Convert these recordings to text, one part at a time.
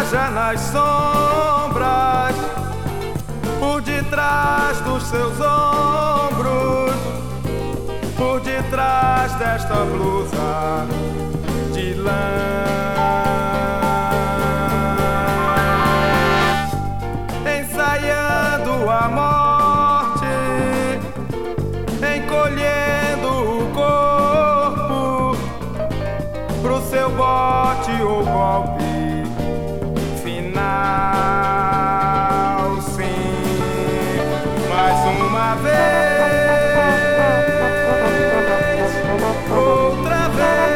viaja nas sombras, por detrás dos seus ombros, por detrás desta blusa de lã. Ensaiando a morte, encolhendo o corpo pro seu bote ou golpe final. Sim, mais uma vez, outra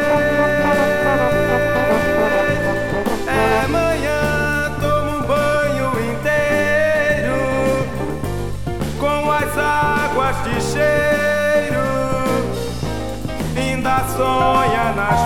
vez. É manhã, tomo um banho inteiro com as águas de cheiro, ainda sonha nas